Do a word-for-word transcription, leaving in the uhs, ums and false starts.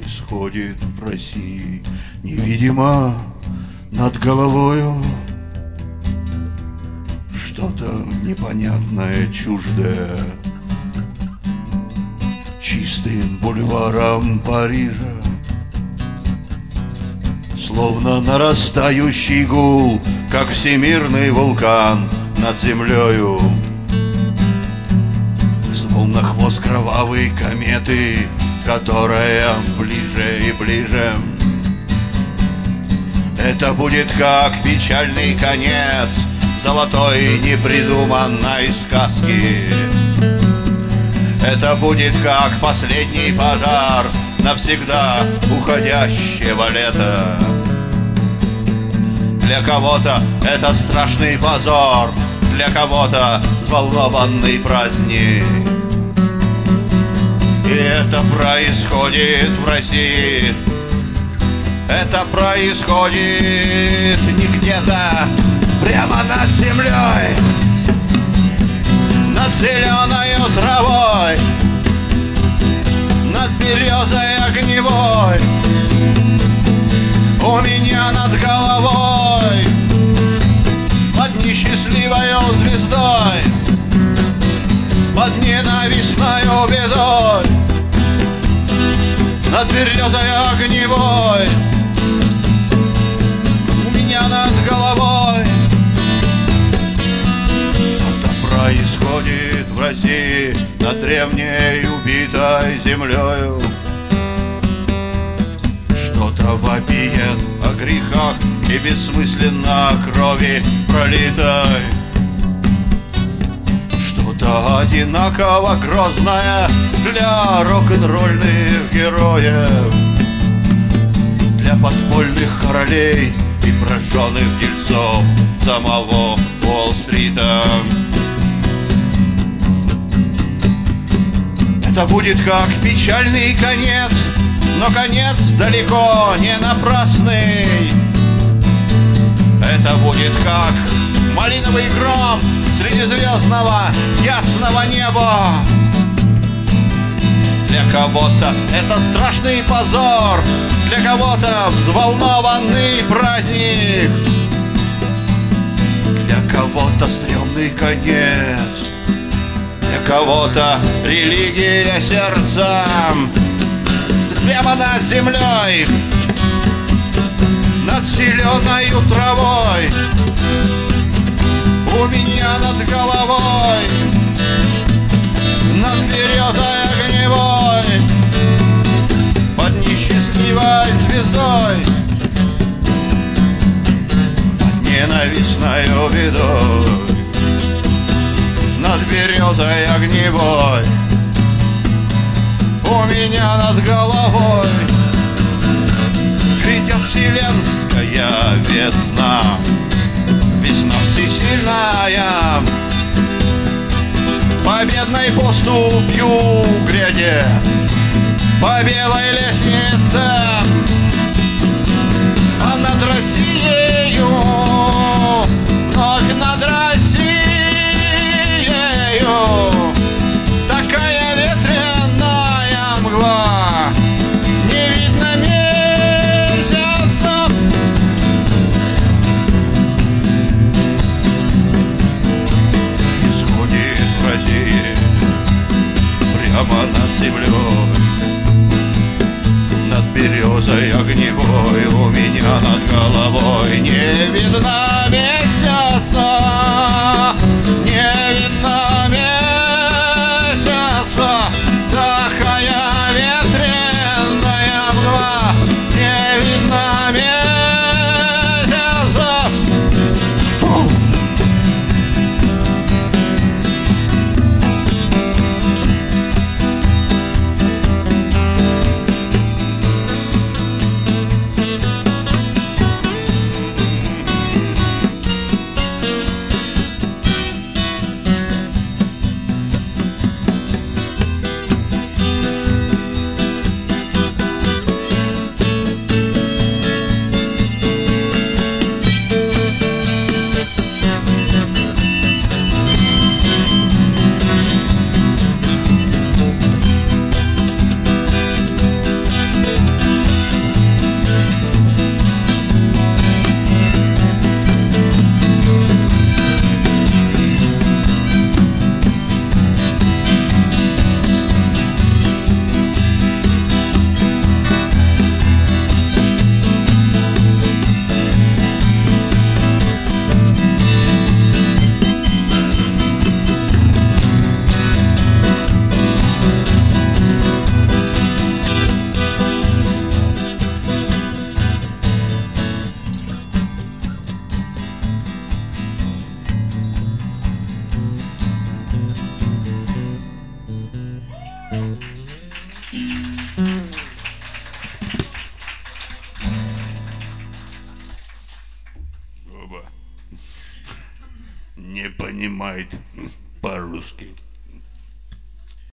происходит в России. Невидимо над головою что-то непонятное, чуждое. Чистым бульваром Парижа словно нарастающий гул, как всемирный вулкан над землею. Словно хвост кровавой кометы, которая ближе и ближе. Это будет как печальный конец золотой непридуманной сказки. Это будет как последний пожар навсегда уходящего лета. Для кого-то это страшный позор, для кого-то взволнованный праздник. И это происходит в России. Это происходит не где-то, прямо над землей, над зеленою травой, над березой огневой. У меня над головой, под несчастливою звездой, под ненавистною бедой, над березой огневой. У меня над головой что-то происходит в России, над древней убитой землею. Что-то вопиет о грехах и бессмысленно крови пролитой. Что-то одинаково грозное для рок-н-ролльных героев, для подпольных королей и прожженных дельцов самого Уолл-стрита. Это будет как печальный конец, но конец далеко не напрасный. Это будет как малиновый гром среди звездного ясного неба. Для кого-то это страшный позор, для кого-то взволнованный праздник, для кого-то стрёмный конец, для кого-то религия сердцам. Прямо над землей, над зеленою травой, у меня над головой, над березой огневой, под несчастливой звездой, под ненавистною бедой, над березой огневой. У меня над головой грядет вселенская весна, весна всесильная. По бедной поступью грядет, по белой лестнице, а над Россией, вновь над Россией такая ветреная мгла, не видно месяца. Исходит в России прямо над землей, над березой огневой. У меня над головой не видно месяца, не видно месяца. Такая ветреная мгла, не видно месяца. Фу. понимает по-русски.